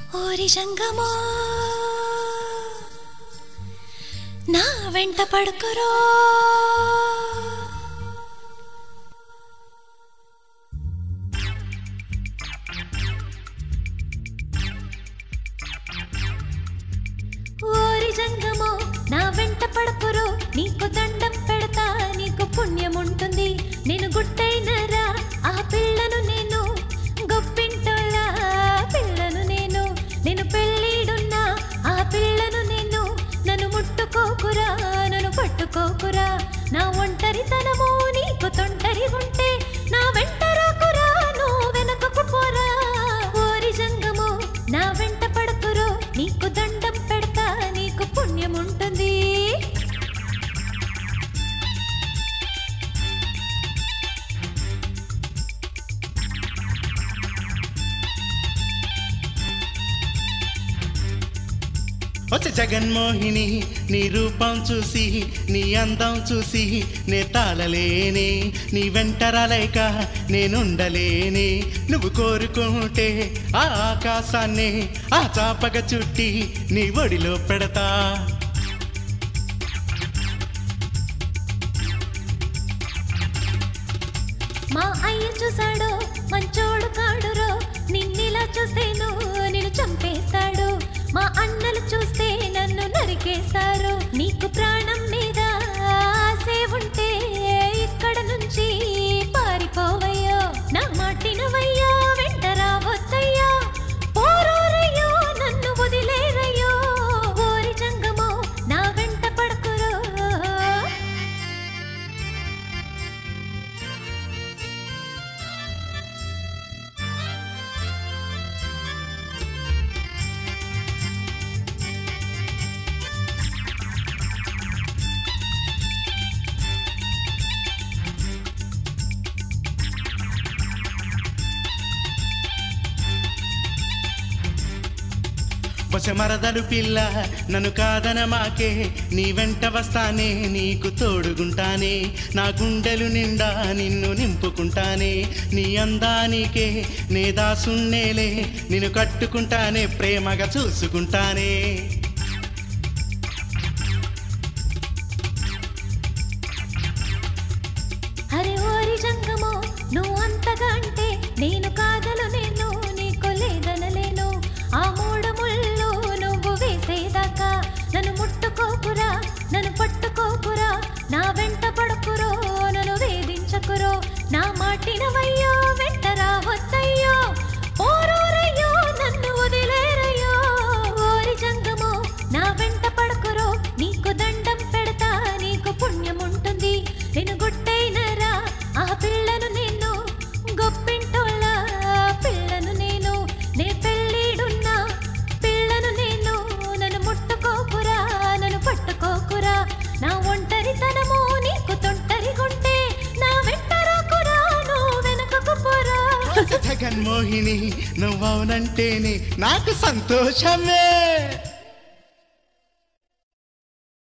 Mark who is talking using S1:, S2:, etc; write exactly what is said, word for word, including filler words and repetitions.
S1: ఓరి జంగమో నా వెంట పడుకురో ఓరి జంగమో నా వెంట పడుకురో నీకు దండం పెడతా నీకు పుణ్యం ఉంటుంది నేను గుట్టైనరా ఆ పిల్లను నేను గొప్పింటోళ్ళ పిల్లను నేను నేను పెళ్ళిడున్నా ఆ పిల్లను నేను నన్ను ముట్టుకోకురా నన్ను పట్టుకోకురా నా ఒంటరితనము నీకు తొంటరి ఉంటే నా వెంట రాకురా నువ్వు వెనకకు పోరా ఓరి జంగమో నా వెంట పడుకురో నీకు దండం పెడతా నీకు పుణ్యం ఉంటుంది
S2: వచ్చే జగన్మోహిని నీ రూపం చూసి నీ అందం చూసి నే తాళలేనే నీ వెంటరాలేక నేనుండలేనే నువ్వు కోరుకుంటే ఆ ఆకాశాన్ని ఆ చాపగ చుట్టి నీ ఒడిలో పెడతా
S1: మా అయ్య చూసాడు మంచోడు కాడురో నిన్నిలా చూస్తేను నిన్ను చంపేస్తాడు మా అన్నలు చూస్తే నన్ను నరికేస్తారు నీకు ప్రాణం మీద ఆసే ఉంటే ఇక్కడ నుంచి పారిపోవయ్యో నా మాటినవయ్యో వెంట రావద్దయ్యో పోరోరయ్యో నన్ను వదిలేరయ్యో ఓరి జంగమో నా వెంట పడుకురో
S2: వశమరదలు పిల్ల నన్ను కాదన మాకే నీ వెంట వస్తానే నీకు తోడుగుంటానే నా గుండెలు నిండా నిన్ను నింపుకుంటానే నీ అందానికే నే దాసున్నేలే నిన్ను కట్టుకుంటానే ప్రేమగా చూసుకుంటానే
S1: అరే ఓరి జంగమో నువ్వు అంతగా అంటే నేను కాదలు నేను నీకు లేదనలేను ఆ మూడు ముళ్ళు నువ్వు వేసేదాకా నన్ను ముట్టుకోకురా నన్ను పట్టుకోకురా నా వెంట పడుకురో నన్ను వేధించకురో నా మాటినవయ్యో వెంట రావద్దయ్యో పోరోరయ్యో నన్ను వదిలేరయ్యో ఓరి జంగమో నా వెంట పడుకురో నీకు దండం పెడతా నీకు పుణ్యం ఉంటుంది నేను గుట్టైనరా ఆ పిల్లను నేను గొప్పింటోళ్ళ పిల్లను నేను నే పెళ్ళిడున్నా పిల్లను నేను నన్ను ముట్టుకోకురా నన్ను పట్టుకోకురా నా ఒంటరితనము నీకు తొంటరిగుంటే నా వెంట రాకురా నువ్వు వెనకకు పోరా
S2: జగన్మోహిని నువ్వవునంటేనే నాకు సంతోషమే.